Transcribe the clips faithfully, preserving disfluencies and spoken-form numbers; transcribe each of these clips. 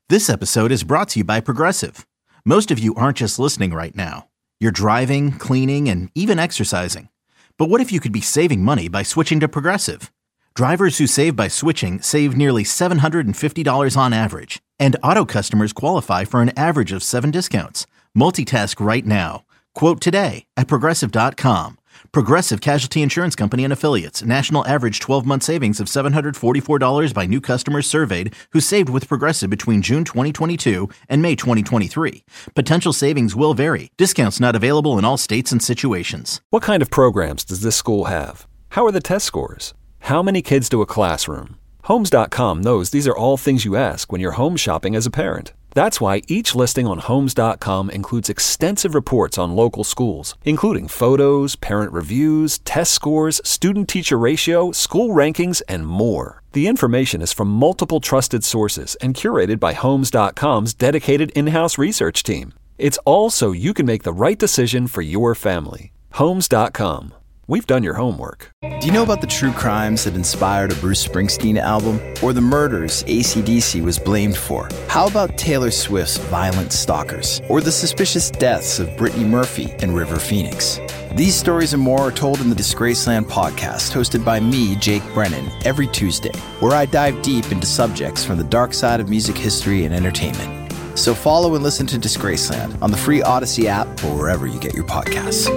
This episode is brought to you by Progressive. Most of you aren't just listening right now. You're driving, cleaning, and even exercising. But what if you could be saving money by switching to Progressive? Drivers who save by switching save nearly seven hundred fifty dollars on average. And auto customers qualify for an average of seven discounts. Multitask right now. Quote today at Progressive dot com. Progressive Casualty Insurance Company and Affiliates. National average twelve-month savings of seven hundred forty-four dollars by new customers surveyed who saved with Progressive between June twenty twenty-two and May twenty twenty-three. Potential savings will vary. Discounts not available in all states and situations. What kind of programs does this school have? How are the test scores? How many kids do a classroom? Homes dot com knows these are all things you ask when you're home shopping as a parent. That's why each listing on Homes dot com includes extensive reports on local schools, including photos, parent reviews, test scores, student-teacher ratio, school rankings, and more. The information is from multiple trusted sources and curated by Homes dot com's dedicated in-house research team. It's all so you can make the right decision for your family. Homes dot com. We've done your homework. Do you know about the true crimes that inspired a Bruce Springsteen album? Or the murders A C D C was blamed for? How about Taylor Swift's Violent Stalkers? Or the suspicious deaths of Brittany Murphy and River Phoenix? These stories and more are told in the Disgraceland podcast, hosted by me, Jake Brennan, every Tuesday, where I dive deep into subjects from the dark side of music history and entertainment. So follow and listen to Disgraceland on the free Odyssey app or wherever you get your podcasts.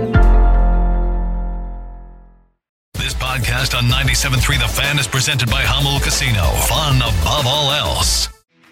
Podcast on ninety-seven point three The Fan is presented by Hummel Casino. Fun above all else.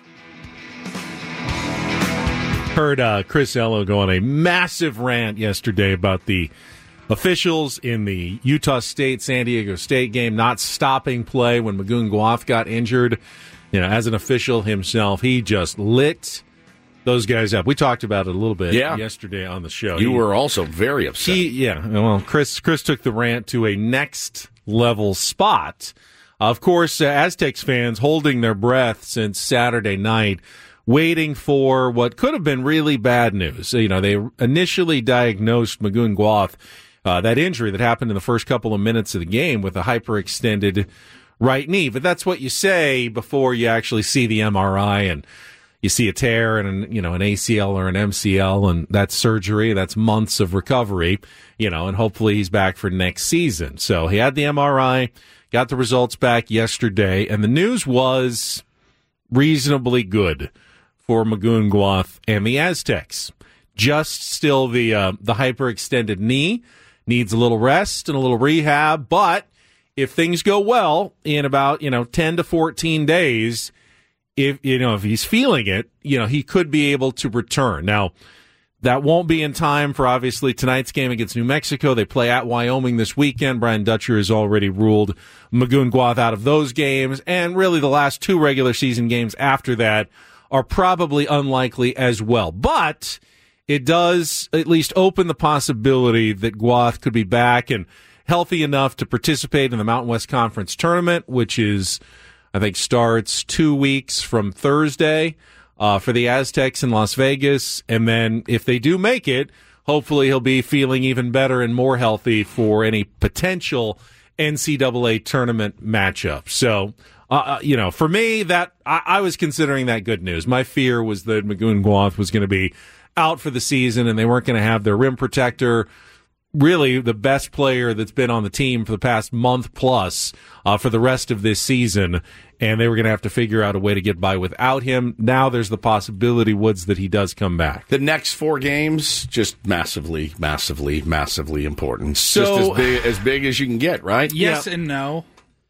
Heard uh, Chris Ello go on a massive rant yesterday about the officials in the Utah State-San Diego State game not stopping play when Magoon Guath got injured. You know, as an official himself, he just lit those guys up. We talked about it a little bit yeah. yesterday on the show. You he, were also very upset. He, yeah, well, Chris Chris took the rant to a next-level spot. Of course, uh, Aztecs fans holding their breath since Saturday night, waiting for what could have been really bad news. You know, they initially diagnosed Magoon Guath, uh, that injury that happened in the first couple of minutes of the game with a hyperextended right knee. But that's what you say before you actually see the M R I and you see a tear and, you know, an A C L or an M C L, and that's surgery. That's months of recovery, you know, and hopefully he's back for next season. So he had the M R I, got the results back yesterday, and the news was reasonably good for Magoon Guath and the Aztecs. Just still the uh, the hyperextended knee, needs a little rest and a little rehab, but if things go well in about, you know, ten to fourteen days, if, you know, if he's feeling it, you know, he could be able to return. Now, that won't be in time for, obviously, tonight's game against New Mexico. They play at Wyoming this weekend. Brian Dutcher has already ruled Magoon Guath out of those games, and really the last two regular season games after that are probably unlikely as well. But it does at least open the possibility that Guath could be back and healthy enough to participate in the Mountain West Conference tournament, which is, I think, starts two weeks from Thursday uh, for the Aztecs in Las Vegas. And then if they do make it, hopefully he'll be feeling even better and more healthy for any potential N C double A tournament matchup. So, uh, you know, for me, that I, I was considering that good news. My fear was that Magoon Guath was going to be out for the season and they weren't going to have their rim protector, really the best player that's been on the team for the past month plus uh, for the rest of this season, and they were going to have to figure out a way to get by without him. Now there's the possibility, Woods, that he does come back. The next four games, just massively, massively, massively important. So, just as big, as big as you can get, right? Yes yeah. and no.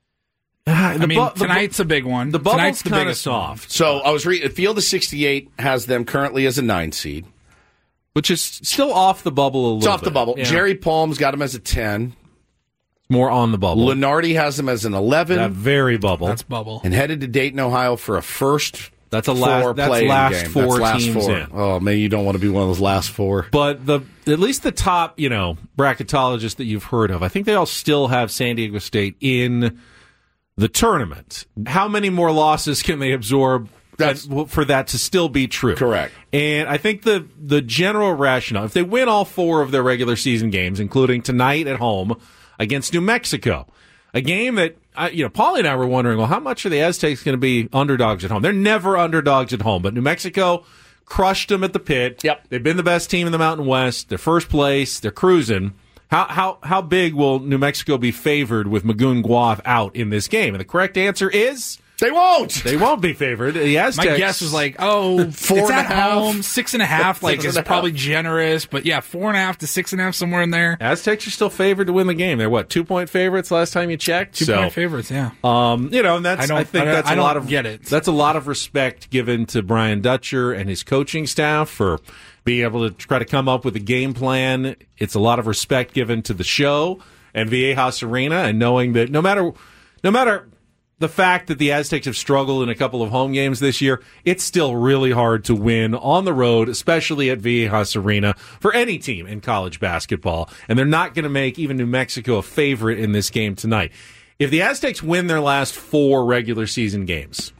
Uh, I mean, bu- tonight's bu- a big one. The bubble's tonight's the kind of biggest soft. one. So I was reading, Field of sixty-eight has them currently as a nine seed. Which is still off the bubble a little bit. It's off the bubble. Yeah. Jerry Palm's got him as a ten. More on the bubble. Lenardi has him as an eleven. That very bubble. That's bubble. And headed to Dayton, Ohio for a first That's a last, four that's play-in last game. four that's last teams four. in. Oh, man, you don't want to be one of those last four. But the at least the top, you know, bracketologists that you've heard of, I think they all still have San Diego State in the tournament. How many more losses can they absorb That's, for that to still be true? Correct. And I think the the general rationale, if they win all four of their regular season games, including tonight at home against New Mexico, a game that I, you know, Paulie and I were wondering, well, how much are the Aztecs going to be underdogs at home? They're never underdogs at home, but New Mexico crushed them at the pit. Yep. They've been the best team in the Mountain West. They're first place. They're cruising. How how how big will New Mexico be favored with Magoon Guath out in this game? And the correct answer is They won't. they won't be favored. The Aztecs. My guess was like, oh, Four it's and at a half. home, six and a half. Like, Six is and a probably half. generous, but yeah, four and a half to six and a half, somewhere in there. Aztecs are still favored to win the game. They're what, two point favorites last time you checked? Two So, point favorites, yeah. Um, you know, and that's I I, don't- think I don't- that's I a don't lot of get it. That's a lot of respect given to Brian Dutcher and his coaching staff for being able to try to come up with a game plan. It's a lot of respect given to the show and Viejas Arena, and knowing that no matter no matter the fact that the Aztecs have struggled in a couple of home games this year, it's still really hard to win on the road, especially at Viejas Arena, for any team in college basketball. And they're not going to make even New Mexico a favorite in this game tonight. If the Aztecs win their last four regular season games,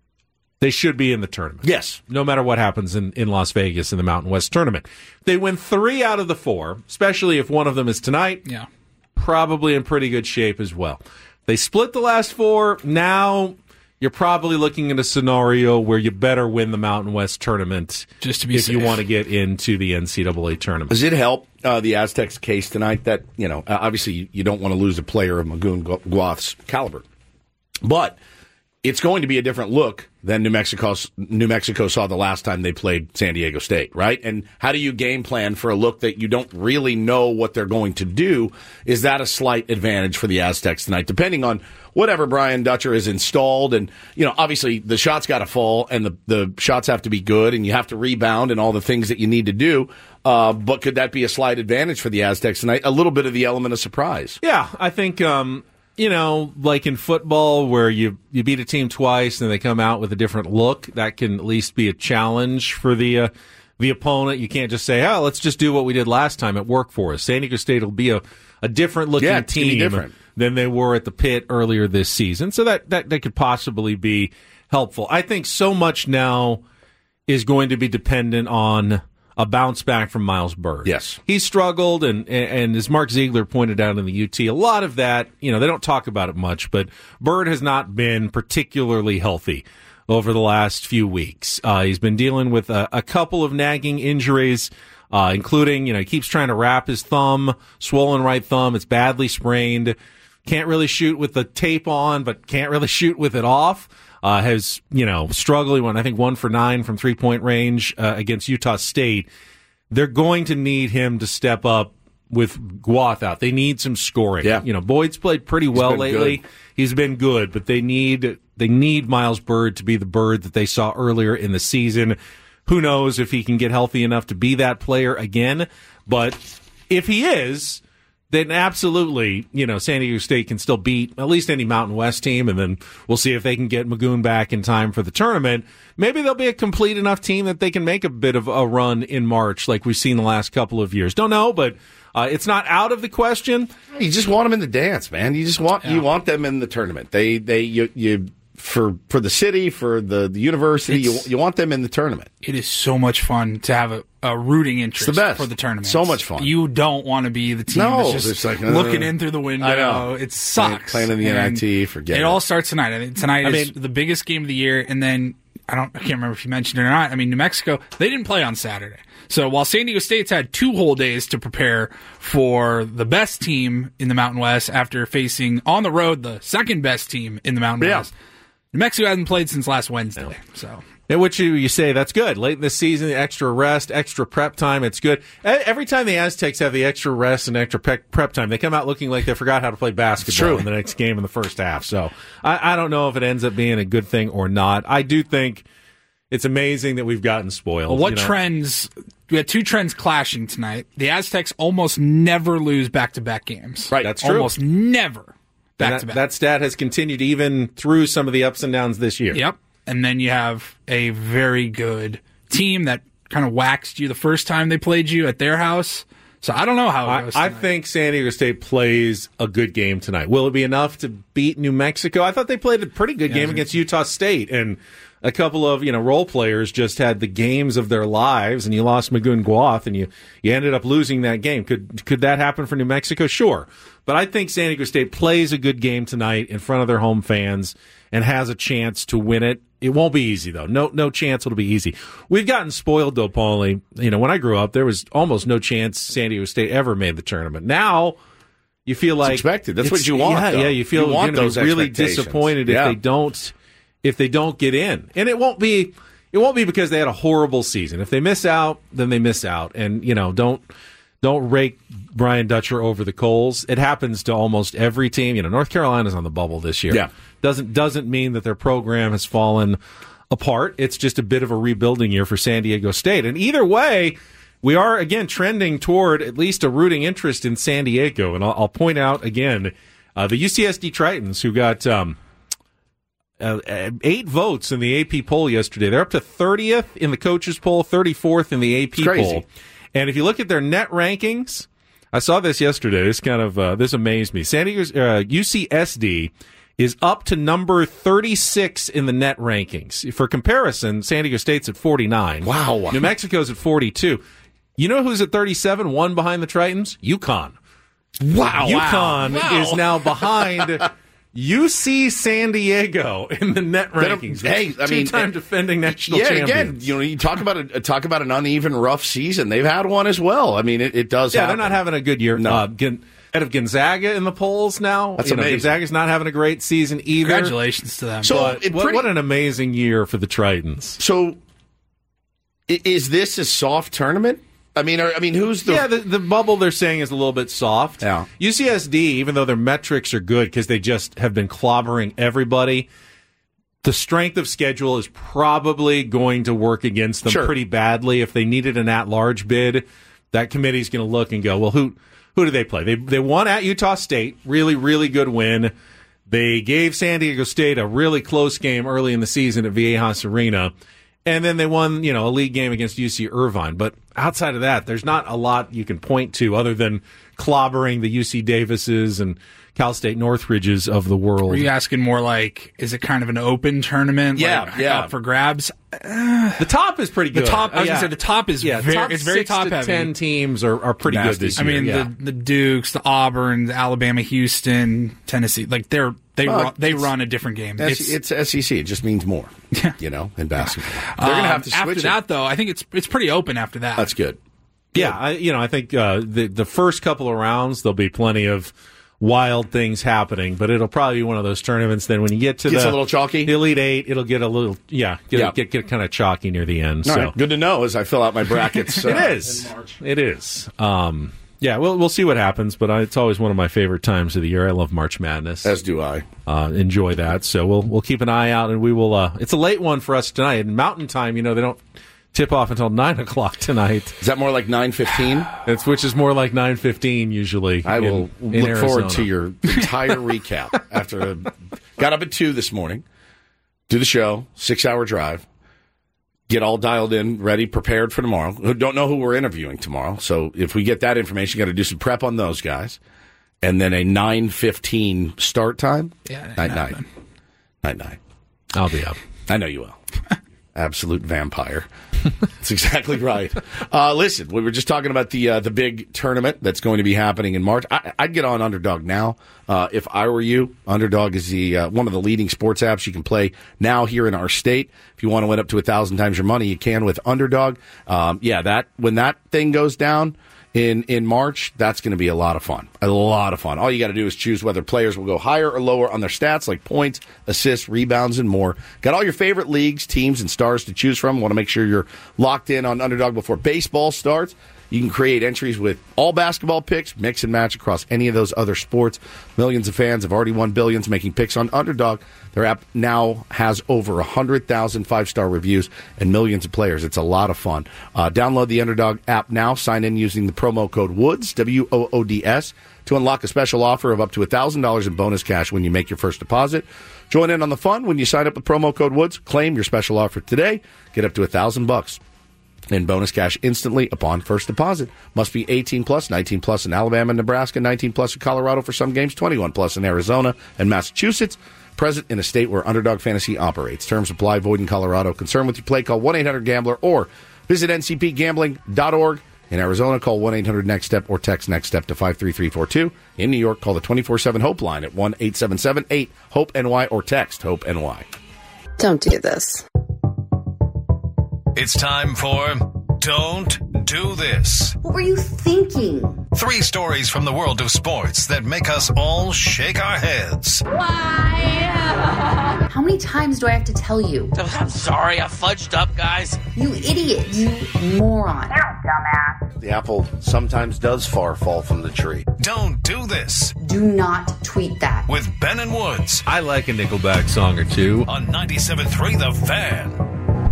they should be in the tournament. Yes. No matter what happens in, in Las Vegas in the Mountain West tournament. If they win three out of the four, especially if one of them is tonight, Yeah. probably in pretty good shape as well. They split the last four. Now you're probably looking at a scenario where you better win the Mountain West tournament Just to be if you safe. want to get into the N C double A tournament. Does it help uh, the Aztecs' case tonight that, you know, uh, obviously you, you don't want to lose a player of Magoon Gu- Guath's caliber, but it's going to be a different look than New Mexico's, New Mexico saw the last time they played San Diego State, right? And how do you game plan for a look that you don't really know what they're going to do? Is that a slight advantage for the Aztecs tonight, depending on whatever Brian Dutcher has installed? And, you know, obviously the shots got to fall and the, the shots have to be good and you have to rebound and all the things that you need to do. Uh, but could that be a slight advantage for the Aztecs tonight? A little bit of the element of surprise. Yeah, I think, um, you know, like in football where you, you beat a team twice and they come out with a different look, that can at least be a challenge for the uh, the opponent. You can't just say, oh, let's just do what we did last time. It worked for us. San Diego State will be a, a different looking Yeah, it's gonna be team different. than they were at the pit earlier this season. So that, that, that could possibly be helpful. I think so much now is going to be dependent on a bounce back from Miles Bird. Yes. He struggled, and, and as Mark Ziegler pointed out in the U T, a lot of that, you know, they don't talk about it much, but Bird has not been particularly healthy over the last few weeks. Uh, he's been dealing with a, a couple of nagging injuries, uh, including, you know, he keeps trying to wrap his thumb, swollen right thumb. It's badly sprained. Can't really shoot with the tape on, but can't really shoot with it off. Uh, has, you know, struggling when I think one for nine from three point range uh, against Utah State. They're going to need him to step up with Guath out. They need some scoring. Yeah. You know, Boyd's played pretty well been lately. good. He's been good, but they need they need Miles Bird to be the Bird that they saw earlier in the season. Who knows if he can get healthy enough to be that player again? But if he is, then absolutely, you know, San Diego State can still beat at least any Mountain West team, and then we'll see if they can get Magoon back in time for the tournament. Maybe they'll be a complete enough team that they can make a bit of a run in March like we've seen the last couple of years. Don't know, but uh, it's not out of the question. You just want them in the dance, man. You just want you want them in the tournament. They they you you for for the city, for the, the university, you It's- you want them in the tournament. It is so much fun to have a, a rooting interest the best. for the tournament. So much fun. You don't want to be the team No, that's it's just like, uh, looking in through the window. I know. It sucks. Playing in the N I T, And forget it. it. all starts tonight. I think tonight I is mean- the biggest game of the year, and then I don't. I can't remember if you mentioned it or not. I mean, New Mexico, they didn't play on Saturday. So while San Diego State's had two whole days to prepare for the best team in the Mountain West after facing on the road the second best team in the Mountain Yeah. West, New Mexico hasn't played since last Wednesday. So In which you, you say that's good. Late in the season, extra rest, extra prep time, it's good. E- Every time the Aztecs have the extra rest and extra pe- prep time, they come out looking like they forgot how to play basketball True. in the next game in the first half. So I, I don't know if it ends up being a good thing or not. I do think it's amazing that we've gotten spoiled. Well, what you know? trends? We had two trends clashing tonight. The Aztecs almost never lose back-to-back games. Right. That's true. Almost never And that, back-to-back. that stat has continued even through some of the ups and downs this year. Yep. And then you have a very good team that kind of waxed you the first time they played you at their house. So I don't know how it I, goes I tonight. think San Diego State plays a good game tonight. Will it be enough to beat New Mexico? I thought they played a pretty good game against Utah State, and a couple of, you know, role players just had the games of their lives, and you lost Magoon Guath, and you, you ended up losing that game. Could could that happen for New Mexico? Sure. But I think San Diego State plays a good game tonight in front of their home fans and has a chance to win it. It won't be easy, though. No no chance it'll be easy. We've gotten spoiled, though, Paulie. You know, when I grew up, there was almost no chance San Diego State ever made the tournament. Now, you feel like it's expected. That's what you want. Yeah, though. yeah. You feel you want you're those really disappointed yeah. if they don't if they don't get in, and it won't be it won't be because they had a horrible season. If they miss out, then they miss out, and you know don't don't rake Brian Dutcher over the coals. It happens to almost every team. You know, North Carolina's on the bubble this year. Yeah, doesn't doesn't mean that their program has fallen apart. It's just a bit of a rebuilding year for San Diego State, and either way. We are, again, trending toward at least a rooting interest in San Diego. And I'll, I'll point out, again, uh, the U C S D Tritons, who got um, uh, eight votes in the A P poll yesterday. They're up to thirtieth in the coaches poll, thirty-fourth in the A P poll. And if you look at their net rankings, I saw this yesterday. This kind of uh, this amazed me. San Diego's uh, U C S D is up to number thirty-six in the net rankings. For comparison, San Diego State's at forty-nine. Wow. New Mexico's at forty-two. You know who's at thirty-seven, one behind the Tritons? UConn. Wow. UConn wow. is now behind U C San Diego in the net rankings. Hey, I mean, two-time defending national yeah, champions. again, you know, you talk about a talk about an uneven, rough season. They've had one as well. I mean, it, it does. Yeah, happen. they're not having a good year. No. Uh, Gon- Head of Gonzaga in the polls now. That's you know, amazing. Gonzaga's not having a great season either. Congratulations to them. So, But it what, pretty- what an amazing year for the Tritons. So, i- is this a soft tournament? I mean, are, I mean, who's the? Yeah, the, the bubble they're saying is a little bit soft. Yeah. U C S D, even though their metrics are good because they just have been clobbering everybody, the strength of schedule is probably going to work against them Sure. pretty badly. If they needed an at-large bid, that committee's going to look and go, well, who who do they play? They they won at Utah State, really, really good win. They gave San Diego State a really close game early in the season at Viejas Arena. And then they won, you know, a league game against U C Irvine. But outside of that, there's not a lot you can point to other than clobbering the U C Davises and Cal State Northridges of the world. Were you asking more like, is it kind of an open tournament? Yeah, like, yeah. up for grabs? The top is pretty The good. top, I was yeah. going to say, the top is yeah, very, top it's very six top to heavy. ten teams are, are pretty Nasty. good this I year. mean, yeah. the, the Dukes, the Auburn, the Alabama, Houston, Tennessee, like they're, they, Well, run, they it's- run a different game. S- it's, S E C. It just means more. You know, in basketball, they're going to have to Um, switch after it. that, though, I think it's it's pretty open after that. That's good. Yeah, I, you know, I think uh, the the first couple of rounds there'll be plenty of wild things happening, but it'll probably be one of those tournaments. Then when you get to Gets the a little chalky? the Elite Eight, it'll get a little yeah, get Yeah. get, get kind of chalky near the end. All so right, good to know as I fill out my brackets. uh, it is, it is. Um, yeah, we'll we'll see what happens, but I, it's always one of my favorite times of the year. I love March Madness. As do I. Uh, enjoy that. So we'll we'll keep an eye out, and we will. Uh, it's a late one for us tonight. In Mountain Time, you know, they don't tip off until nine o'clock tonight. Is that more like nine fifteen? It's which is more like nine fifteen usually. I will in, in look forward Arizona. to your entire recap. After a, got up at two this morning, do the show, six hour drive, get all dialed in, ready, prepared for tomorrow. Who don't know who we're interviewing tomorrow, so if we get that information, got to do some prep on those guys, and then a nine fifteen start time. Yeah, night night, night night. I'll be up. I know you will. Absolute vampire. That's exactly right. Uh, listen, we were just talking about the uh, the big tournament that's going to be happening in March. I, I'd get on Underdog now uh, if I were you. Underdog is the uh, one of the leading sports apps you can play now here in our state. If you want to win up to a thousand times your money, you can with Underdog. Um, yeah, that when that thing goes down in in March, that's going to be a lot of fun. A lot of fun. All you got to do is choose whether players will go higher or lower on their stats, like points, assists, rebounds, and more. Got all your favorite leagues, teams, and stars to choose from. Want to make sure you're locked in on Underdog before baseball starts. You can create entries with all basketball picks, mix and match across any of those other sports. Millions of fans have already won billions making picks on Underdog. Their app now has over one hundred thousand five-star reviews and millions of players. It's a lot of fun. Uh, download the Underdog app now. Sign in using the promo code WOODS, W O O D S, to unlock a special offer of up to one thousand dollars in bonus cash when you make your first deposit. Join in on the fun when you sign up with promo code WOODS. Claim your special offer today. Get up to one thousand bucks in bonus cash instantly upon first deposit. Must be eighteen plus, nineteen plus in Alabama and Nebraska, nineteen plus in Colorado for some games, twenty-one plus in Arizona and Massachusetts. present in a state where Underdog Fantasy operates. Terms apply. Void in Colorado. Concerned with your play? Call one eight hundred gambler or visit N C P gambling dot org. In Arizona, call one eight hundred next step or text NEXTSTEP to five three three four two. In New York, call the twenty-four seven HOPE line at one eight seven seven eight HOPE N Y or text HOPE N Y. Don't do this. It's time for Don't Do This. What were you thinking? Three stories from the world of sports that make us all shake our heads. Why? How many times do I have to tell you? I'm sorry, I fudged up, guys. You idiot. You moron. Dumbass. The apple sometimes does far fall from the tree. Don't do this. Do not tweet that. With Ben and Woods. I like a Nickelback song or two. On ninety-seven point three The Fan.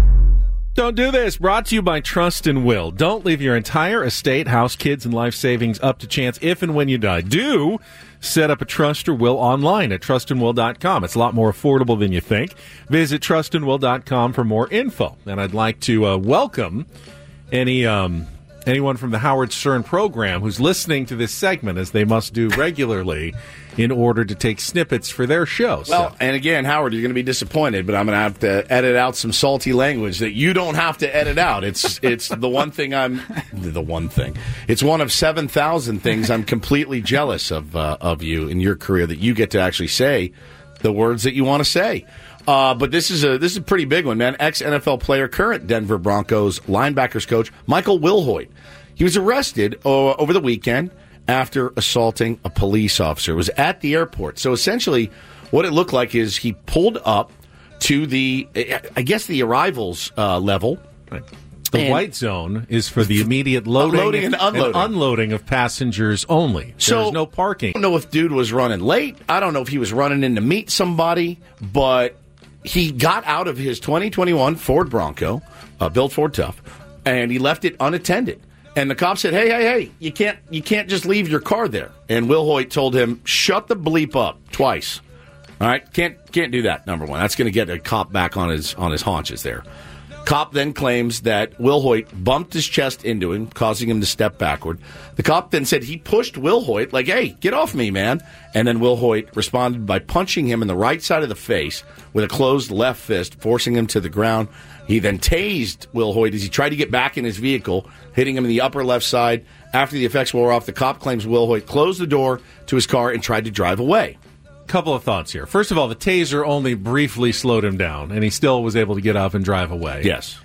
Don't do this. Brought to you by Trust and Will. Don't leave your entire estate, house, kids, and life savings up to chance if and when you die. Do set up a trust or will online at trust and will dot com. It's a lot more affordable than you think. Visit trust and will dot com for more info. And I'd like to uh, welcome any um, anyone from the Howard Stern program who's listening to this segment, as they must do regularly in order to take snippets for their show. Well, so. and again, Howard, you're going to be disappointed, but I'm going to have to edit out some salty language that you don't have to edit out. It's it's the one thing I'm the one thing. It's one of seven thousand things I'm completely jealous of uh, of you in your career, that you get to actually say the words that you want to say. Uh, but this is a this is a pretty big one, man. Ex-N F L player, current Denver Broncos linebackers coach Michael Wilhoit. He was arrested uh, over the weekend after assaulting a police officer. It was at the airport. So essentially, what it looked like is he pulled up to the, I guess, the arrivals uh, level. Right. The white zone is for the immediate loading, loading and unloading. and unloading of passengers only. So, there's no parking. I don't know if dude was running late. I don't know if he was running in to meet somebody, but he got out of his twenty twenty-one Ford Bronco, uh, built Ford Tough, and he left it unattended. And the cop said, hey, hey, hey, you can't you can't just leave your car there. And Wilhoit told him, shut the bleep up twice. All right? Can't can't do that, number one. That's going to get a cop back on his on his haunches there. Cop then claims that Wilhoit bumped his chest into him, causing him to step backward. The cop then said he pushed Wilhoit, like, hey, get off me, man. And then Wilhoit responded by punching him in the right side of the face with a closed left fist, forcing him to the ground. He then tased Wilhoit as he tried to get back in his vehicle, hitting him in the upper left side. After the effects wore off, the cop claims Wilhoit closed the door to his car and tried to drive away. Couple of thoughts here. First of all, the taser only briefly slowed him down, and he still was able to get up and drive away. Yes.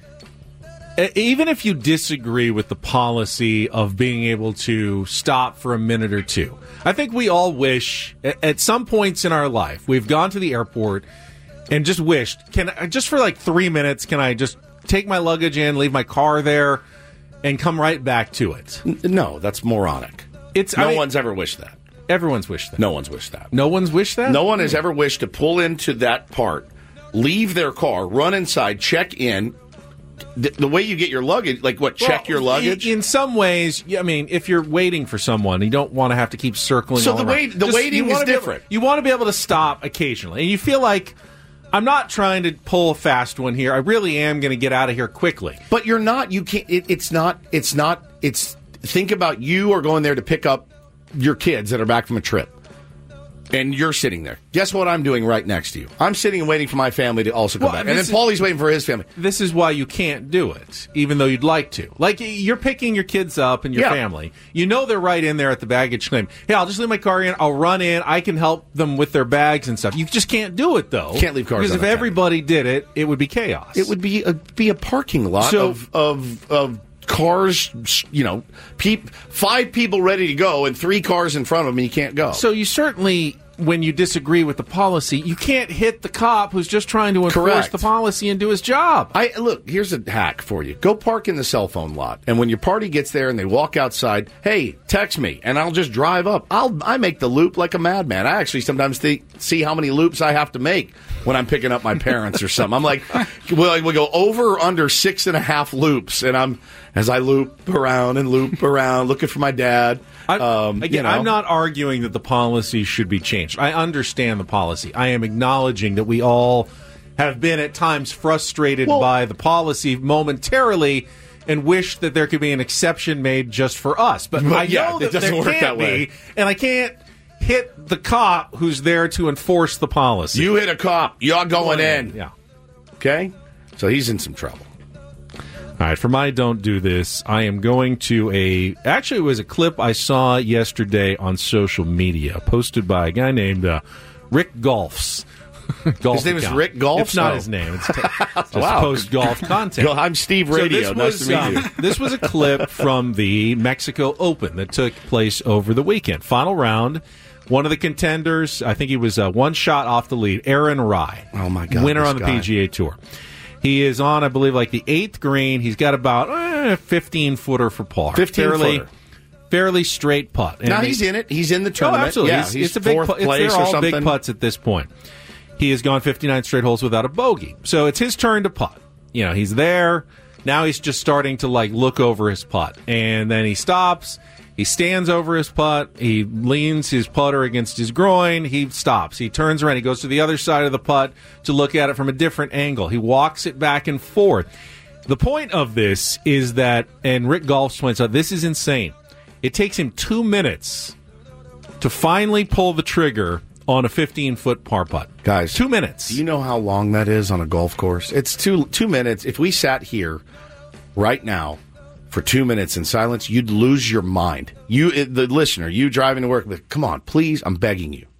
Even if you disagree with the policy of being able to stop for a minute or two, I think we all wish, at some points in our life, we've gone to the airport and just wished, can I, just for like three minutes, can I just take my luggage in, leave my car there, and come right back to it? No, that's moronic. It's no I mean, one's ever wished that. Everyone's wished that. No one's wished that. No one's wished that? No one has ever wished to pull into that part, leave their car, run inside, check in. The, the way you get your luggage, like what, check well, your luggage? In some ways, I mean, if you're waiting for someone, you don't want to have to keep circling So all the around. wait, the Just, waiting is different. Able, you want to be able to stop occasionally. And you feel like, I'm not trying to pull a fast one here. I really am going to get out of here quickly. But you're not. You can't. It, it's not. It's not. It's. Think about you are going there to pick up your kids that are back from a trip. And you're sitting there. Guess what I'm doing right next to you? I'm sitting and waiting for my family to also come well, back. And then is, Paulie's waiting for his family. This is why you can't do it, even though you'd like to. Like, you're picking your kids up and your yeah. family. You know they're right in there at the baggage claim. Hey, I'll just leave my car in. I'll run in. I can help them with their bags and stuff. You just can't do it, though. Can't leave cars Because if unattended. everybody did it, it would be chaos. It would be a, be a parking lot So- of, of, of cars, you know, peop, five people ready to go and three cars in front of them and you can't go. So you certainly, when you disagree with the policy, you can't hit the cop who's just trying to enforce Correct. the policy and do his job. I look, here's a hack for you. Go park in the cell phone lot, and when your party gets there and they walk outside, hey, text me, and I'll just drive up. I'll I make the loop like a madman. I actually sometimes think, see how many loops I have to make when I'm picking up my parents or something. I'm like, well, we go over or under six and a half loops, and I'm as I loop around and loop around looking for my dad. Um, Again, you know. I'm not arguing that the policy should be changed. I understand the policy. I am acknowledging that we all have been at times frustrated Well- by the policy momentarily and wish that there could be an exception made just for us. But But I yeah, know it that doesn't there work can't that way. be, and I can't hit the cop who's there to enforce the policy. You hit a cop. You're going, going in. in. Yeah. Okay? So he's in some trouble. All right, for my Don't Do This, I am going to a... Actually, it was a clip I saw yesterday on social media, posted by a guy named uh, Rick Golfs. Golf his name account. is Rick Golfs? It's not oh. his name. It's, t- it's just wow. post-golf content. I'm Steve Radio. So nice was, to meet you. Um, this was a clip from the Mexico Open that took place over the weekend. Final round. One of the contenders, I think he was uh, one shot off the lead, Aaron Rai. Oh, my God. Winner on the guy. P G A Tour. He is on, I believe, like the eighth green. He's got about a eh, fifteen-footer for par. fifteen-footer. Fairly, fairly straight putt. Now he's in it. He's in the Oh, tournament. absolutely. Yeah, he's, he's it's a big fourth pu- it's, place they're or all something. big putts at this point. He has gone fifty-nine straight holes without a bogey. So it's his turn to putt. You know, he's there. Now he's just starting to, like, look over his putt. And then he stops. He stands over his putt. He leans his putter against his groin. He stops. He turns around. He goes to the other side of the putt to look at it from a different angle. He walks it back and forth. The point of this is that, and Rick Golfs points out, this is insane. It takes him two minutes to finally pull the trigger on a fifteen-foot par putt. Guys. Two minutes. Do you know how long that is on a golf course? It's two two minutes. If we sat here right now for two minutes in silence, you'd lose your mind. You, the listener, you driving to work, but come on, please, I'm begging you.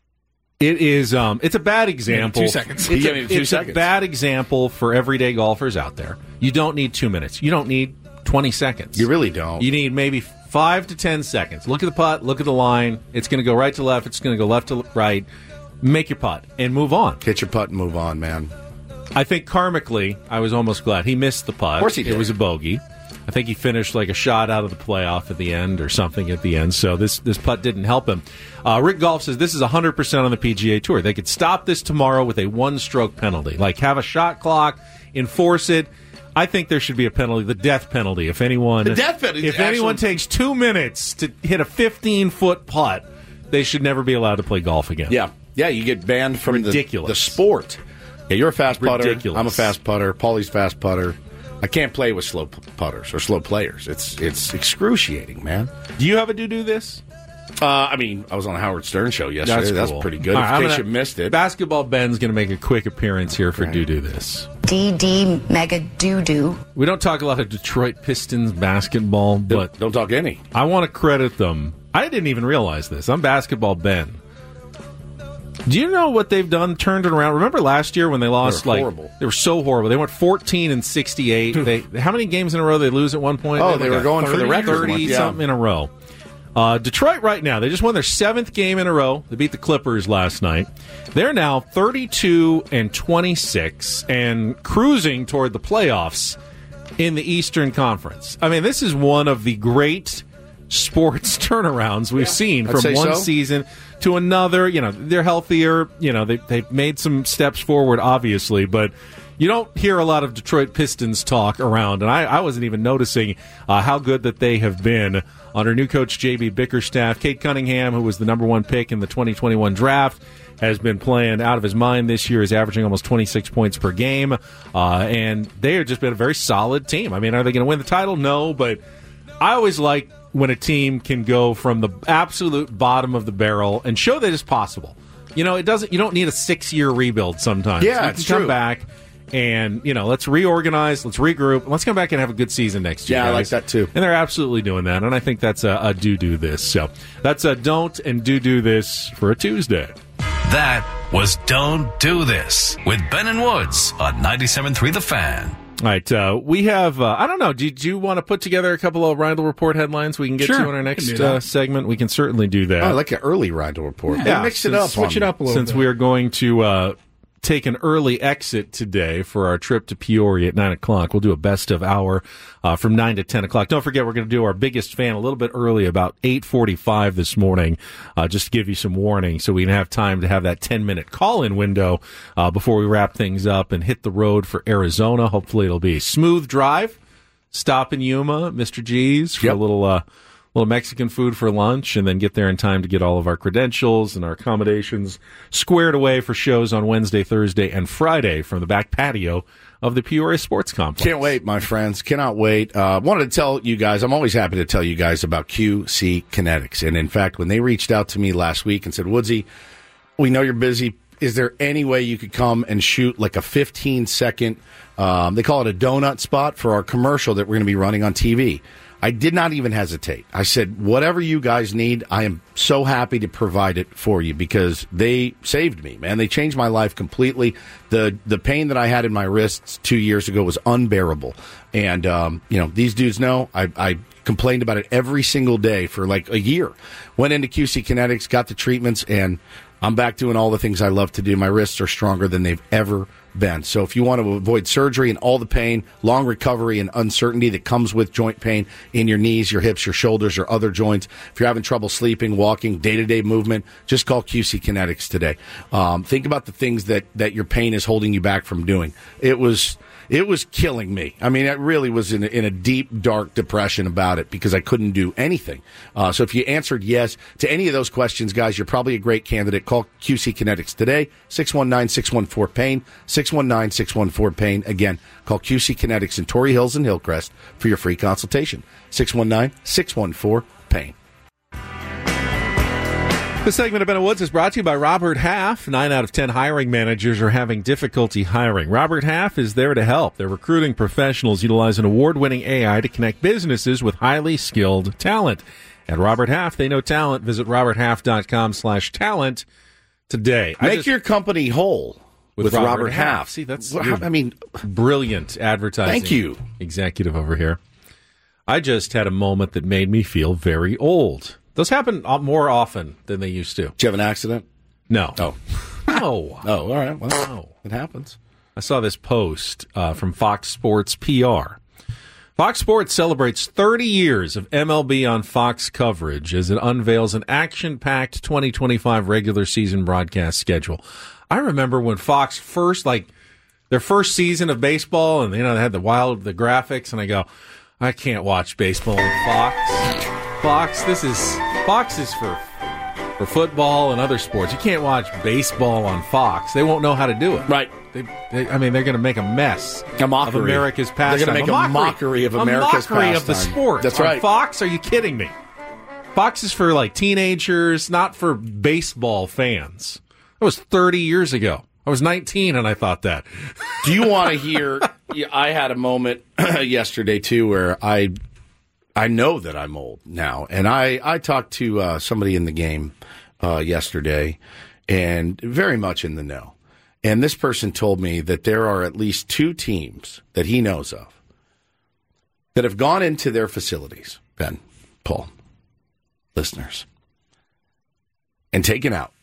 It is. Um, it's a bad example. Two seconds. It's, Yeah, a, maybe two it's seconds. a bad example for everyday golfers out there. You don't need two minutes. You don't need twenty seconds. You really don't. You need maybe five to ten seconds. Look at the putt. Look at the line. It's going to go right to left. It's going to go left to right. Make your putt and move on. Hit your putt and move on, man. I think karmically, I was almost glad he missed the putt. Of course he did. It was a bogey. I think he finished like a shot out of the playoff at the end or something at the end. So this this putt didn't help him. Uh, Rick Golf says this is one hundred percent on the P G A Tour. They could stop this tomorrow with a one-stroke penalty. Like have a shot clock, enforce it. I think there should be a penalty, the death penalty. If anyone, The death penalty, if actually- anyone takes two minutes to hit a fifteen-foot putt, they should never be allowed to play golf again. Yeah, yeah, you get banned from the, Ridiculous. the sport. Yeah, you're a fast putter. Ridiculous. I'm a fast putter. Paulie's fast putter. I can't play with slow p- putters or slow players. It's it's excruciating, man. Do you have a do-do this? Uh, I mean, I was on the Howard Stern show yesterday. That's, cool. pretty good. All In right, I'm case gonna- you missed it. Basketball Ben's going to make a quick appearance here for Okay. do-do this. D D Mega Doo Doo. We don't talk a lot of Detroit Pistons basketball, but don't talk any. I want to credit them. I didn't even realize this. I'm Basketball Ben. Do you know what they've done? Turned it around. Remember last year when they lost? They were like horrible. They were so horrible. They went fourteen and sixty-eight. they how many games in a row did they lose at one point? Oh, had they like were a going for the thirty, record thirty one, yeah. something in a row. Uh, Detroit right now, they just won their seventh game in a row. They beat the Clippers last night. They're now thirty-two and twenty-six and cruising toward the playoffs in the Eastern Conference. I mean, this is one of the great sports turnarounds we've seen I'd from say one so. season to another. You know, they're healthier. You know, they, they've made some steps forward, obviously, but you don't hear a lot of Detroit Pistons talk around, and I, I wasn't even noticing uh, how good that they have been under new coach J B Bickerstaff. Kate Cunningham, who was the number one pick in the twenty twenty-one draft, has been playing out of his mind this year. Is averaging almost twenty-six points per game, uh, and they have just been a very solid team. I mean, are they going to win the title? No, but I always like when a team can go from the absolute bottom of the barrel and show that it's possible. You know, it doesn't. You don't need a six-year rebuild sometimes. Yeah, you it's can come true. back. And, you know, let's reorganize, let's regroup, let's come back and have a good season next year. Yeah, I like guys. that too. And they're absolutely doing that, and I think that's a, a do-do this. So that's a don't and do-do this for a Tuesday. That was Don't Do This with Ben and Woods on ninety-seven point three The Fan. All right, uh, we have, uh, I don't know, did you want to put together a couple of Rindle Report headlines we can get Sure, to in our I next can do that. uh, segment? We can certainly do that. Oh, I like an early Rindle report. Yeah, They mix it since- up. switch on- it up a little Since bit. we are going to uh, take an early exit today for our trip to Peoria at nine o'clock, we'll do a best of hour uh, from nine to ten o'clock. Don't forget, we're going to do our biggest fan a little bit early, about eight forty-five this morning, uh, just to give you some warning so we can have time to have that ten-minute call-in window uh, before we wrap things up and hit the road for Arizona. Hopefully it'll be a smooth drive. Stop in Yuma, Mister G's, for Yep. a little... Uh, little Mexican food for lunch, and then get there in time to get all of our credentials and our accommodations squared away for shows on Wednesday, Thursday, and Friday from the back patio of the Peoria Sports Complex. Can't wait, my friends. Cannot wait. Uh, wanted to tell you guys, I'm always happy to tell you guys about Q C Kinetics. And in fact, when they reached out to me last week and said, Woodsy, we know you're busy. Is there any way you could come and shoot like a fifteen second, um, they call it a donut spot for our commercial that we're going to be running on T V? I did not even hesitate. I said, whatever you guys need, I am so happy to provide it for you because they saved me, man. They changed my life completely. The the pain that I had in my wrists two years ago was unbearable. And, um, you know, these dudes know I, I complained about it every single day for like a year. Went into Q C Kinetics, got the treatments, and I'm back doing all the things I love to do. My wrists are stronger than they've ever been. So if you want to avoid surgery and all the pain, long recovery, and uncertainty that comes with joint pain in your knees, your hips, your shoulders, or other joints, if you're having trouble sleeping, walking, day-to-day movement, just call Q C Kinetics today. Um, think about the things that, that your pain is holding you back from doing. It was... It was killing me. I mean, it really was in a, in a deep, dark depression about it because I couldn't do anything. Uh, so if you answered yes to any of those questions, guys, you're probably a great candidate. Call Q C Kinetics today, six one nine, six one four, PAIN, six one nine, six one four, PAIN. Again, call Q C Kinetics in Torrey Hills and Hillcrest for your free consultation, six one nine, six one four, PAIN. This segment of Ben and Woods is brought to you by Robert Half. Nine out of ten hiring managers are having difficulty hiring. Robert Half is there to help. They're recruiting professionals utilizing award-winning A I to connect businesses with highly skilled talent. At Robert Half, they know talent. Visit roberthalf.com slash talent today. Make just, your company whole with, with Robert, Robert Half. Half. See, that's well, I mean, brilliant advertising. Thank you, executive over here. I just had a moment that made me feel very old. Those happen more often than they used to. Did you have an accident? No. Oh. No. Oh, all right. Well, no. It happens. I saw this post uh, from Fox Sports P R. Fox Sports celebrates thirty years of M L B on Fox coverage as it unveils an action-packed twenty twenty-five regular season broadcast schedule. I remember when Fox first, like, their first season of baseball, and, you know, they had the wild, the graphics, and I go, I can't watch baseball on Fox. Fox, this is Fox is for for football and other sports. You can't watch baseball on Fox. They won't know how to do it. Right. They, they, I mean, they're going to make a mess a mockery. of America's pastime. They're going to make a mockery, a mockery of America's a mockery pastime. of the sport. That's on right. Fox? Are you kidding me? Fox is for like teenagers, not for baseball fans. That was thirty years ago. I was nineteen and I thought that. Do you want to hear? I had a moment yesterday too where I. I know that I'm old now, and I, I talked to uh, somebody in the game uh, yesterday, and very much in the know. And this person told me that there are at least two teams that he knows of that have gone into their facilities, Ben, Paul, listeners, and taken out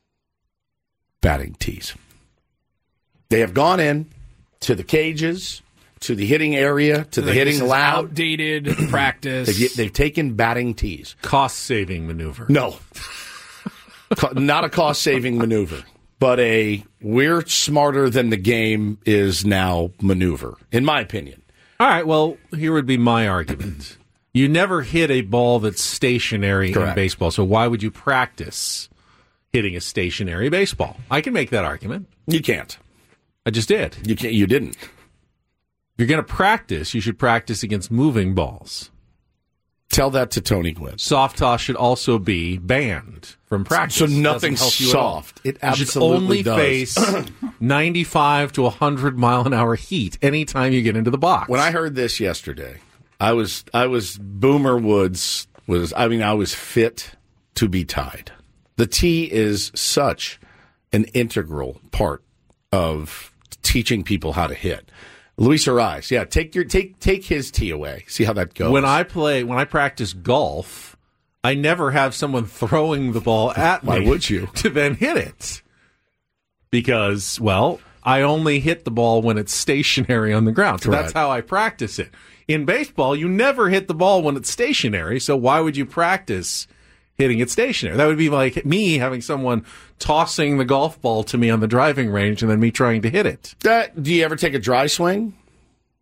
batting tees. They have gone in to the cages, to the hitting area, to the like hitting loud. Outdated practice. They've, they've taken batting tees. Cost-saving maneuver. No. Not a cost-saving maneuver, but a we're smarter than the game is now maneuver, in my opinion. All right, well, here would be my argument. You never hit a ball that's stationary Correct. in baseball, so why would you practice hitting a stationary baseball? I can make that argument. You can't. I just did. You can't. You didn't. If you're going to practice, you should practice against moving balls. Tell that to Tony Gwynn. Soft toss should also be banned from practice. So nothing's soft. It absolutely you should does. only face ninety-five to one hundred mile an hour heat anytime you get into the box. When I heard this yesterday, I was I was Boomer Woods was I mean I was fit to be tied. The tee is such an integral part of teaching people how to hit. Luis Ariz, yeah, take your take take his tee away. See how that goes. When I play, when I practice golf, I never have someone throwing the ball at me. Why would you? To then hit it. Because, well, I only hit the ball when it's stationary on the ground. So Correct. That's how I practice it. In baseball, you never hit the ball when it's stationary, so why would you practice hitting it stationary? That would be like me having someone tossing the golf ball to me on the driving range and then me trying to hit it. That, do you ever take a dry swing?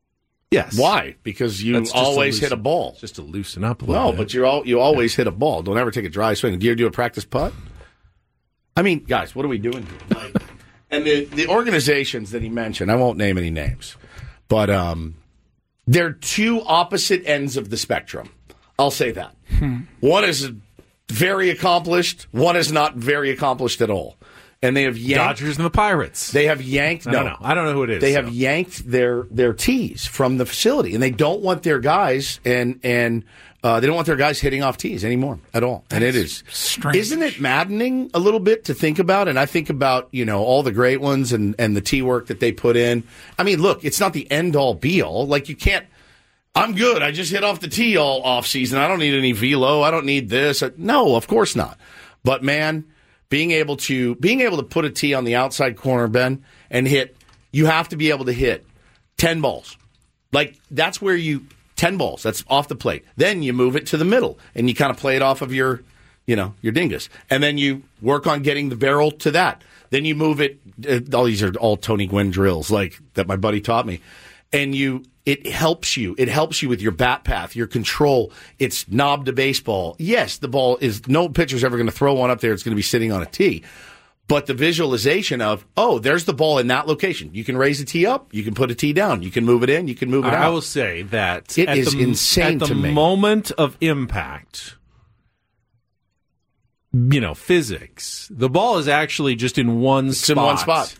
Yes. Why? Because you always hit a ball. Just to loosen up a little no, bit. No, but you're all, you always hit a ball. Don't ever take a dry swing. Do you ever do a practice putt? I mean, guys, what are we doing here? Like, and the, the organizations that he mentioned, I won't name any names, but um, they're two opposite ends of the spectrum. I'll say that. Hmm. One is very accomplished. One is not very accomplished at all. And they have yanked Dodgers and the Pirates. They have yanked. I no, don't know. I don't know who it is. They so. have yanked their their tees from the facility, and they don't want their guys and and uh, they don't want their guys hitting off tees anymore at all. And That's it is strange. Isn't it maddening a little bit to think about? And I think about you know all the great ones and and the tee work that they put in. I mean, look, it's not the end all be all. Like you can't. I'm good. I just hit off the tee all off season. I don't need any velo. I don't need this. No, of course not. But man. Being able to being able to put a tee on the outside corner, Ben, and hit, you have to be able to hit ten balls. Like, that's where you, ten balls, that's off the plate. Then you move it to the middle, and you kind of play it off of your, you know, your dingus. And then you work on getting the barrel to that. Then you move it, uh, all these are all Tony Gwynn drills, like, that my buddy taught me. And you, it helps you. It helps you with your bat path, your control. It's knob to baseball. Yes, the ball is, no pitcher's ever going to throw one up there. It's going to be sitting on a tee. But the visualization of, oh, there's the ball in that location. You can raise a tee up. You can put a tee down. You can move it in. You can move it I out. I will say that it at is the, insane at the to me. moment of impact, you know, physics, the ball is actually just in one it's spot. in one spot.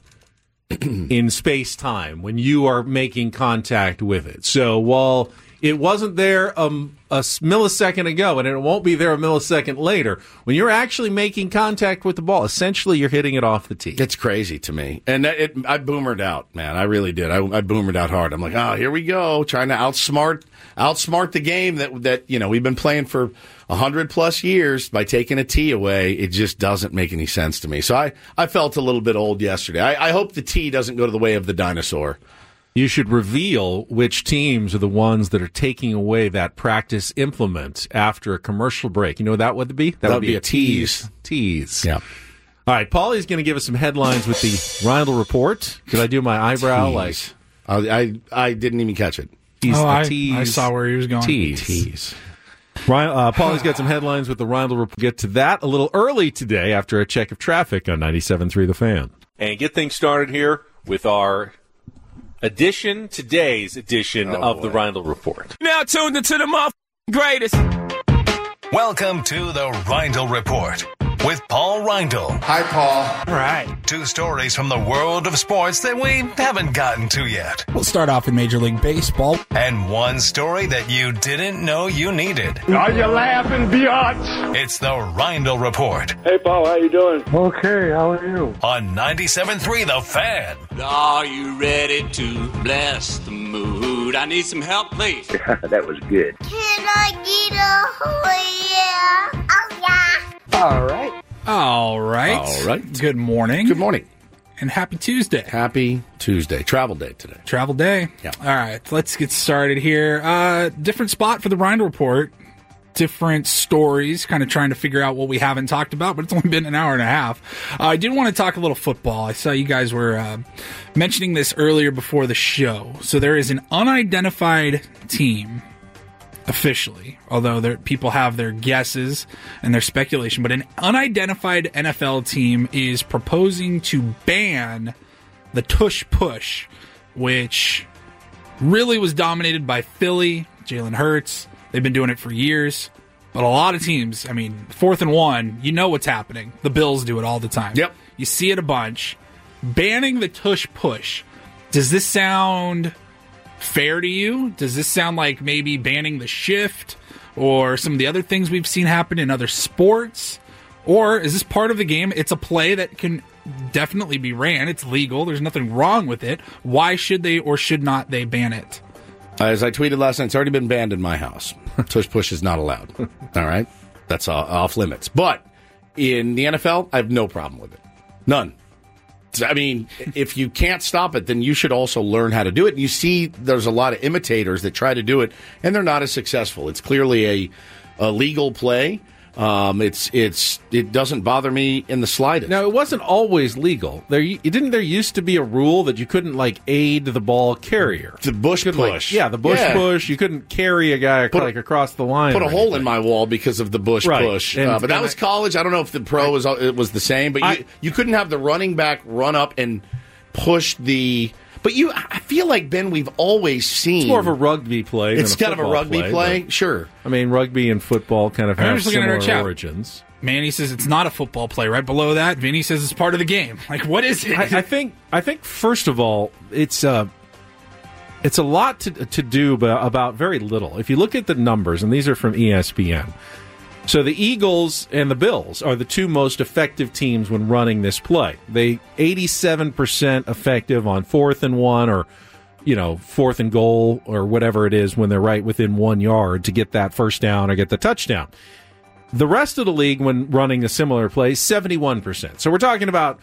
in space-time when you are making contact with it. So while it wasn't there um, a millisecond ago and it won't be there a millisecond later, when you're actually making contact with the ball, essentially you're hitting it off the tee. It's crazy to me. And that, it, I boomered out, man. I really did. I, I boomered out hard. I'm like, oh, here we go, trying to outsmart outsmart the game that, that you know, we've been playing for one hundred plus years by taking a tee away. It just doesn't make any sense to me. So I, I felt a little bit old yesterday. I, I hope the tee doesn't go to the way of the dinosaur. You should reveal which teams are the ones that are taking away that practice implement after a commercial break. You know what that would be? That, that would be, be a, a tease. Tease. Yeah. All right, Paulie's going to give us some headlines with the Reindl Report. Could I do my eyebrow? Tease. Like I, I I didn't even catch it. Tease, oh, I, tease, I saw where he was going. Tease. Tease. Ryan, uh, Paulie's got some headlines with the Reindl Report. Get to that a little early today after a check of traffic on ninety-seven point three The Fan. And get things started here with our edition, today's edition oh, of boy. the Reindl Report. Now tuned into the motherfucking greatest. Welcome to the Reindl Report with Paul Reindl. Hi, Paul. All right. Two stories from the world of sports that we haven't gotten to yet. We'll start off in Major League Baseball. And one story that you didn't know you needed. Are you laughing, biatch? It's the Reindl Report. Hey, Paul, how you doing? Okay, how are you? On ninety-seven point three The Fan. Are you ready to bless the mood? I need some help, please. That was good. Can I get a oh yeah? Oh yeah. All right. All right. All right. Good morning. Good morning. And happy Tuesday. Happy Tuesday. Travel day today. Travel day. Yeah. All right. Let's get started here. Uh, different spot for the Reindl Report. Different stories, kind of trying to figure out what we haven't talked about, but it's only been an hour and a half. Uh, I did want to talk a little football. I saw you guys were uh, mentioning this earlier before the show. So there is an unidentified team, officially, although there, people have their guesses and their speculation, but an unidentified N F L team is proposing to ban the tush push, which really was dominated by Philly, Jalen Hurts. They've been doing it for years. But a lot of teams, I mean, fourth and one, you know what's happening. The Bills do it all the time. Yep. You see it a bunch. Banning the tush push. Does this sound fair to you? Does this sound like maybe banning the shift or some of the other things we've seen happen in other sports? Or is this part of the game? It's a play that can definitely be ran. It's legal. There's nothing wrong with it. Why should they or should not they ban it? As I tweeted last night, it's already been banned in my house. Tush push is not allowed. All right? That's uh, off limits. But in the N F L, I have no problem with it. None. I mean, if you can't stop it, then you should also learn how to do it. You see there's a lot of imitators that try to do it, and they're not as successful. It's clearly a, a legal play, Um, it's it's it doesn't bother me in the slightest. Now, it wasn't always legal. There didn't there used to be a rule that you couldn't like aid the ball carrier. The Bush push. Like, yeah, the Bush yeah. push. You couldn't carry a guy put, like across the line. Put a hole anything. in my wall because of the Bush right. push. And, uh, but that and was I, college. I don't know if the pro was it was the same. But I, you you couldn't have the running back run up and push the. But you, I feel like, Ben, we've always seen... It's more of a rugby play It's than a kind of a rugby play, play sure. I mean, rugby and football kind of I'm have just looking similar at our chat. origins. Manny says it's not a football play. Right below that, Vinny says it's part of the game. Like, what is it? I, I think, I think first of all, it's uh, it's a lot to, to do about, about very little. If you look at the numbers, and these are from E S P N... So the Eagles and the Bills are the two most effective teams when running this play. They eighty-seven percent effective on fourth and one or, you know, fourth and goal or whatever it is when they're right within one yard to get that first down or get the touchdown. The rest of the league when running a similar play, seventy-one percent. So we're talking about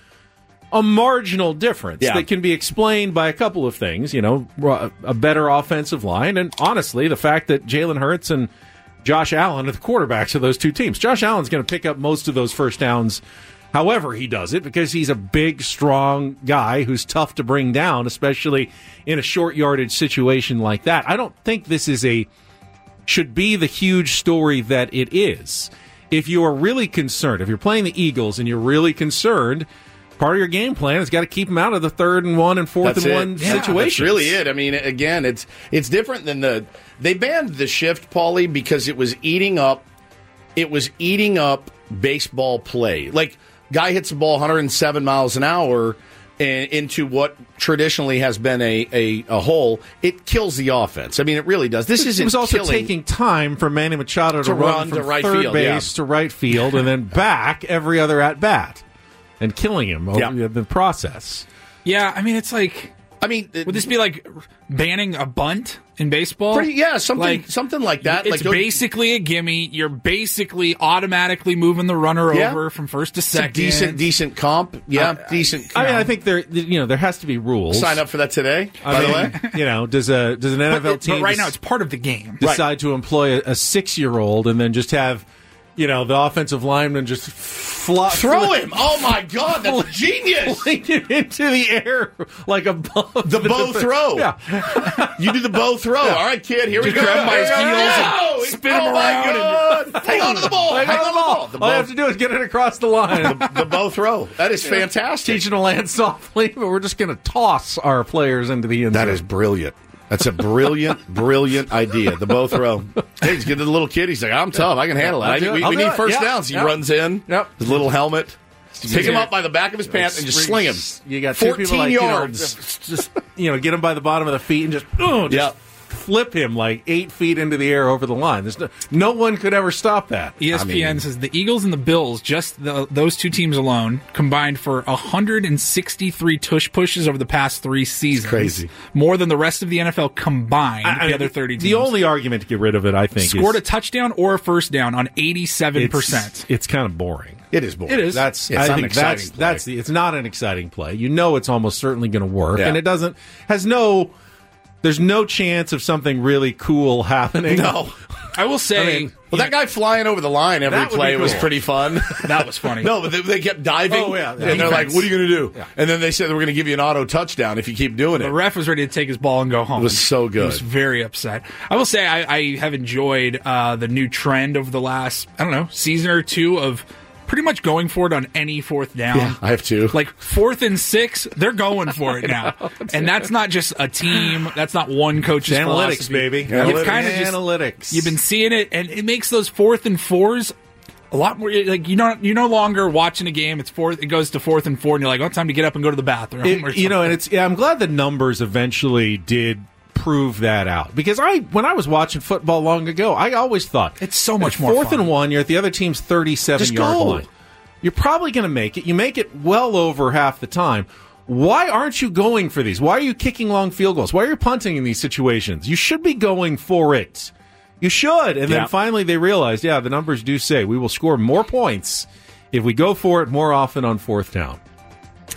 a marginal difference yeah. that can be explained by a couple of things, you know, a better offensive line and honestly the fact that Jalen Hurts and Josh Allen are the quarterbacks of those two teams. Josh Allen's going to pick up most of those first downs however he does it because he's a big, strong guy who's tough to bring down, especially in a short yardage situation like that. I don't think this is a should be the huge story that it is. If you are really concerned, if you're playing the Eagles and you're really concerned, part of your game plan has got to keep them out of the third and one and fourth that's and it. one yeah, situations. That's really it. I mean, again, it's it's different than the they banned the shift, Paulie, because it was eating up it was eating up baseball play. Like guy hits the ball one hundred seven miles an hour and into what traditionally has been a, a, a hole, it kills the offense. I mean, it really does. This isn't It was also killing, taking time for Manny Machado to, to run, run from to right third field, base yeah. to right field and then back every other at bat and killing him over yeah. the process. Yeah, I mean, it's like... I mean, would this be like banning a bunt in baseball? Pretty, yeah, something like, something like that. It's like, basically a gimme. You're basically automatically moving the runner yeah. over from first to second. Decent, decent comp. Yeah, uh, decent. I mean, I think there, you know, there has to be rules. Sign up for that today. I by mean, the way, you know, does a does an N F L but, team but right now it's part of the game. decide right. to employ a, a six year old and then just have, you know, the offensive lineman just flop, throw flip, him? Oh my God, that's genius! Fling him into the air like a bow. The, the bow throw. Yeah, you do the bow throw. Yeah. All right, kid. Here just we go. Grab him by his heels and spin oh him around. And, hang on to the ball. Hang, hang on to the ball. ball. All you have to do is get it across the line. the, the bow throw. That is yeah. fantastic. Teaching to land softly, but we're just going to toss our players into the end zone. That is brilliant. That's a brilliant, brilliant idea. The bow throw. Hey, just get to the little kid. He's like, I'm tough. I can handle it. I, we we need it. first yep. downs. He yep. runs in. Yep. His little helmet. Pick him up by the back of his pants and just sling him. You got two people like, yards. You know, just you know, get him by the bottom of the feet and just, oh, just yep. flip him like eight feet into the air over the line. There's no, no one could ever stop that. E S P N I mean, says the Eagles and the Bills, just the, those two teams alone, combined for one hundred sixty-three tush pushes over the past three seasons. Crazy. More than the rest of the N F L combined, I, I, the other thirty teams. The only argument to get rid of it, I think, Scored is, a touchdown or a first down on eighty-seven percent. It's, it's kind of boring. It is boring. It is. That's it's I not think an exciting that's play. that's the. It's not an exciting play. You know, it's almost certainly going to work, yeah. and it doesn't has no. There's no chance of something really cool happening. No, I will say. I mean, well, that guy flying over the line every play cool. was pretty fun. That was funny. No, but they, they kept diving. Oh, yeah. And Defense. they're like, what are you going to do? Yeah. And then they said, we're going to give you an auto touchdown if you keep doing it. The ref was ready to take his ball and go home. It was so good. He was very upset. I will say I, I have enjoyed uh, the new trend over the last, I don't know, season or two of pretty much going for it on any fourth down. Yeah, I have two. Like fourth and six, they're going for it now. And that's not just a team. That's not one coach's it's analytics, philosophy. baby. You've Analytics. kind of just, analytics. You've been seeing it, and it makes those fourth and fours a lot more. Like you know, you're no longer watching a game. It's fourth. It goes to fourth and four, and you're like, "Oh, it's time to get up and go to the bathroom." It, or you know, and it's. Yeah, I'm glad the numbers eventually did prove that out because I, when I was watching football long ago, I always thought it's so much more fourth fun. and one. You're at the other team's thirty-seven Just yard go. line. You're probably going to make it. You make it well over half the time. Why aren't you going for these? Why are you kicking long field goals? Why are you punting in these situations? You should be going for it. You should. And then yeah. finally they realized, yeah, the numbers do say we will score more points if we go for it more often on fourth down.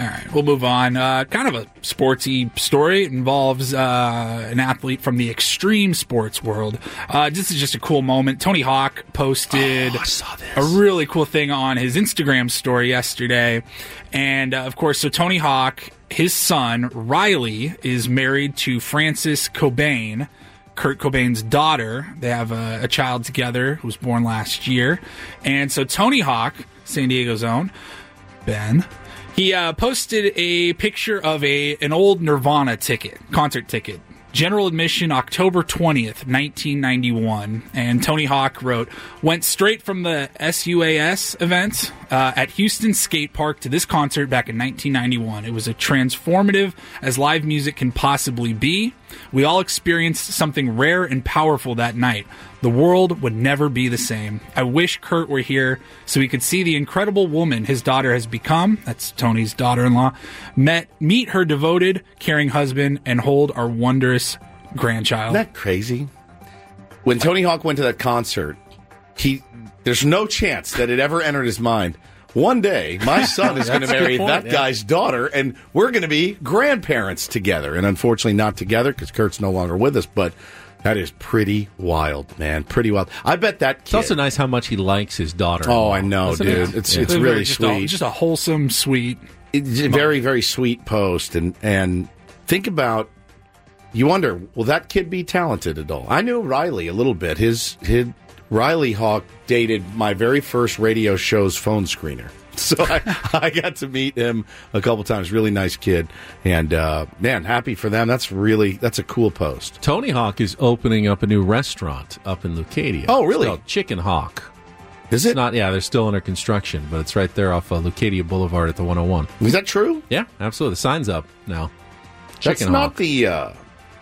All right, we'll move on. Uh, kind of a sportsy story. It involves uh, an athlete from the extreme sports world. Uh, this is just a cool moment. Tony Hawk posted oh, I saw this. a really cool thing on his Instagram story yesterday. And, uh, of course, so Tony Hawk, his son, Riley, is married to Frances Cobain, Kurt Cobain's daughter. They have a, a child together who was born last year. And so Tony Hawk, San Diego's own, Ben, he uh, posted a picture of a an old Nirvana ticket, concert ticket. General admission October twentieth, nineteen ninety-one. And Tony Hawk wrote, went straight from the S U A S event uh, at Houston Skate Park to this concert back in nineteen ninety-one. It was as transformative as live music can possibly be. We all experienced something rare and powerful that night. The world would never be the same. I wish Kurt were here so he could see the incredible woman his daughter has become. That's Tony's daughter-in-law. Met, meet her devoted, caring husband, and hold our wondrous grandchild. Isn't that crazy? When Tony Hawk went to that concert, he there's no chance that it ever entered his mind, one day my son is going to marry point, that yeah. guy's daughter, and we're going to be grandparents together. And unfortunately not together because Kurt's no longer with us, but that is pretty wild, man. Pretty wild. I bet that kid... It's also nice how much he likes his daughter. Oh, I know, Isn't dude. It? It's yeah. it's really just sweet. A, just a wholesome, sweet... It's a very, very sweet post. And, and think about... You wonder, will that kid be talented at all? I knew Riley a little bit. His, his Riley Hawk dated my very first radio show's phone screener. So I, I got to meet him a couple times. Really nice kid. And, uh, man, happy for them. That's really, that's a cool post. Tony Hawk is opening up a new restaurant up in Leucadia. Oh, really? It's called Chicken Hawk. Is it? It's not, yeah, they're still under construction, but it's right there off uh, Leucadia Boulevard at the one oh one. Is that true? Yeah, absolutely. The sign's up now. Chicken That's Hawk. not the, uh,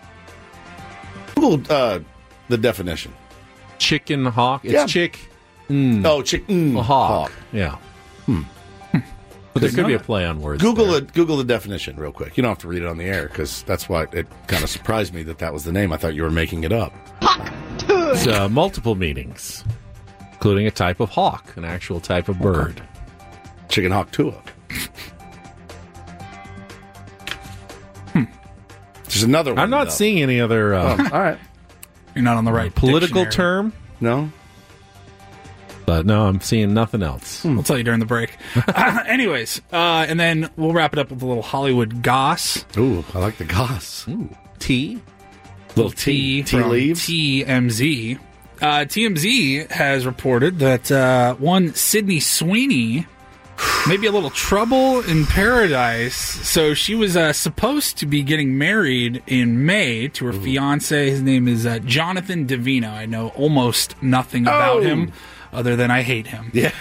Google, uh, the definition. Chicken Hawk? It's yeah. chick. Mm, oh, chicken Hawk. Hawk. Yeah. Hmm. But there could be a play on words. Google it. Google the definition real quick. You don't have to read it on the air because that's why it kind of surprised me that that was the name. I thought you were making it up. It's uh, multiple meanings, including a type of hawk, an actual type of bird. Chicken hawk tua. hmm. There's another one. I'm not though. seeing any other. Uh, oh, all right. You're not on the right political dictionary. term. No. But no, I'm seeing nothing else. Hmm. I'll tell you during the break. uh, anyways, uh, and then we'll wrap it up with a little Hollywood goss. Ooh, I like the goss. Ooh. Tea. Little tea. Tea leaves. T M Z. Uh, T M Z has reported that uh, one Sydney Sweeney may be a little trouble in paradise. So she was uh, supposed to be getting married in May to her Ooh. fiance. His name is uh, Jonathan Davino. I know almost nothing about oh. him. Other than I hate him. Yeah.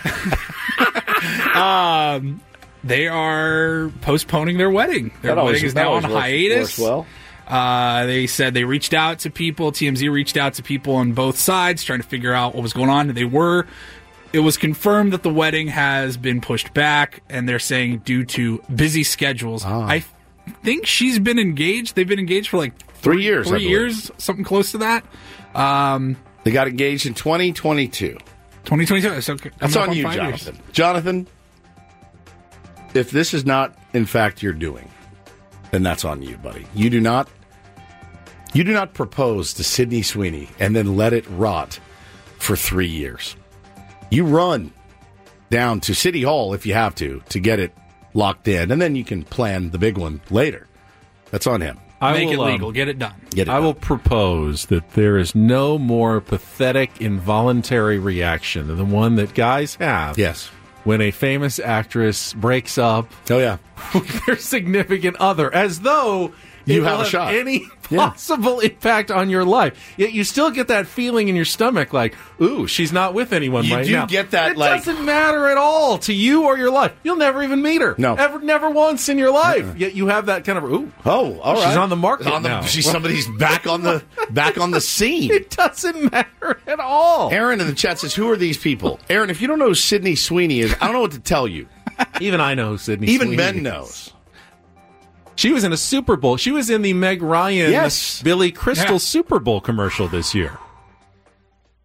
um, they are postponing their wedding. Their that wedding always, is now on works, hiatus. Works well. Uh, they said they reached out to people. T M Z reached out to people on both sides trying to figure out what was going on. They were. It was confirmed that the wedding has been pushed back, and they're saying due to busy schedules. Ah. I think she's been engaged. They've been engaged for like three, three years. Three years, something close to that. Um, they got engaged in twenty twenty-two. twenty twenty-two. So That's on, on you, Jonathan. Years. Jonathan, if this is not, in fact, your doing, then that's on you, buddy. You do not, you do not propose to Sydney Sweeney and then let it rot for three years. You run down to City Hall if you have to to get it locked in, and then you can plan the big one later. That's on him. I Make will, it legal. Um, Get it done. Get it I done. will propose that there is no more pathetic, involuntary reaction than the one that guys have. Yes. When a famous actress breaks up oh, yeah. with their significant other, as though you it have will a shot. Any possible yeah. impact on your life. Yet you still get that feeling in your stomach like, ooh, she's not with anyone you right do now. Get that, it like, doesn't matter at all to you or your life. You'll never even meet her. No. Ever, never once in your life. Uh-uh. Yet you have that kind of, ooh. Oh, all right. She's on the market on the, now. She's somebody's back on the back on the scene. It doesn't matter at all. Aaron in the chat says, who are these people? Aaron, if you don't know who Sydney Sweeney is, I don't know what to tell you. Even I know who Sydney Even Sweeney Ben is. knows. She was in a Super Bowl. She was in the Meg Ryan, yes. Billy Crystal yeah. Super Bowl commercial this year.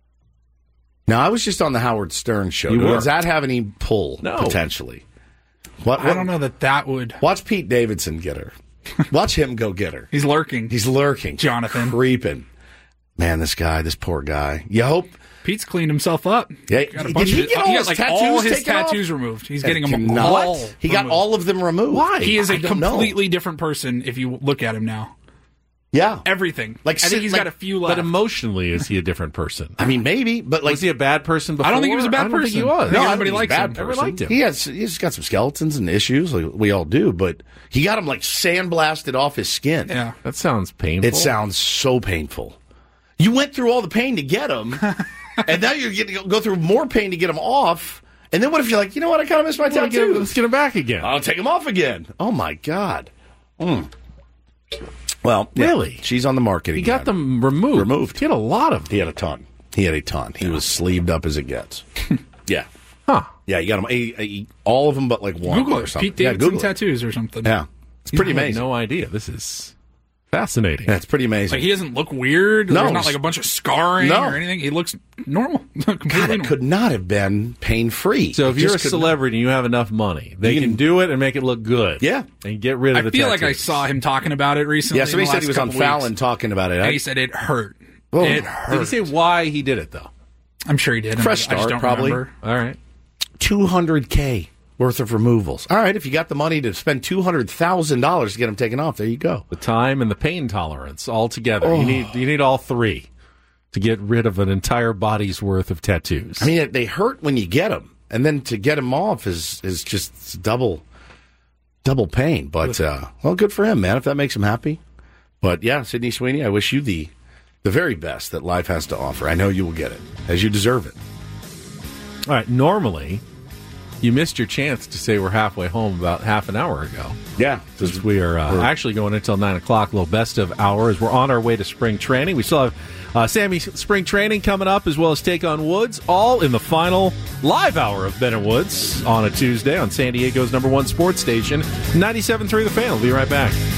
Now, I was just on the Howard Stern show. You Does were. that have any pull, No. potentially? What, what, I don't know that that would. Watch Pete Davidson get her. Watch him go get her. He's lurking. He's lurking. Jonathan. Creeping. Man, this guy, this poor guy. You hope. Pete's cleaned himself up. Yeah, got a did bunch he of, get all he his got, like, tattoos all his taken tattoos off? removed? He's That getting them cannot- all. What? He got removed. all of them removed. Why? He is a I don't know. completely different person if you look at him now. Yeah. Everything. Like, I think he's like- got a few left. But emotionally, is he a different person? I mean, maybe, but like, was he a bad person before? I don't think he was a bad I don't person. think he was. I think no, everybody I likes likes him. bad Everybody person. liked him. He has, he's got some skeletons and issues, like we all do. But he got him like sandblasted off his skin. Yeah, that sounds painful. It sounds so painful. You went through all the pain to get him, and now you're going to go through more pain to get him off. And then what if you're like, you know what? I kind of miss my Well, tattoo. get- let's get him back again. I'll take him off again. Oh my god. Mm. Well, yeah, Really? she's on the market. He again. got them removed. Removed. He had a lot of them. He had a ton. He had a ton. He was sleeved up as it gets. Yeah. Huh. Yeah, you got him. He, he, all of them, but like one Google or it. something. Pete yeah, Davidson Google it. tattoos or something. Yeah, it's pretty I had amazing. no idea. This is fascinating. Yeah, it's pretty amazing. Like he doesn't look weird. No, There's not it's- like a bunch of scarring No. or anything. He looks normal. Completely God, it normal. could not have been pain free. So if you're a celebrity and you have enough money, they You can, can- do it and make it look good. Yeah. And get rid of I the feel like I tattoos. saw him talking about it recently. yeah, in somebody the said he last was on couple Fallon weeks, talking about it. and I- he said it hurt. Oh. It Did hurt. he say why he did it though? I'm sure he did. Fresh I just start, don't probably. remember. All right. two hundred K worth of removals. All right, if you got the money to spend two hundred thousand dollars to get them taken off, there you go. The time and the pain tolerance all together. Oh. You need you need all three to get rid of an entire body's worth of tattoos. I mean, they hurt when you get them, and then to get them off is is just double double pain. But uh, well, good for him, man. If that makes him happy. But yeah, Sydney Sweeney, I wish you the the very best that life has to offer. I know you will get it as you deserve it. All right. Normally, you missed your chance to say we're halfway home about half an hour ago. Yeah, Because we are uh, actually going until nine o'clock, a little best of hour as we're on our way to spring training. We still have uh, Sammy's spring training coming up as well as Take on Woods, all in the final live hour of Ben and Woods on a Tuesday on San Diego's number one sports station, ninety-seven point three The Fan. We'll be right back.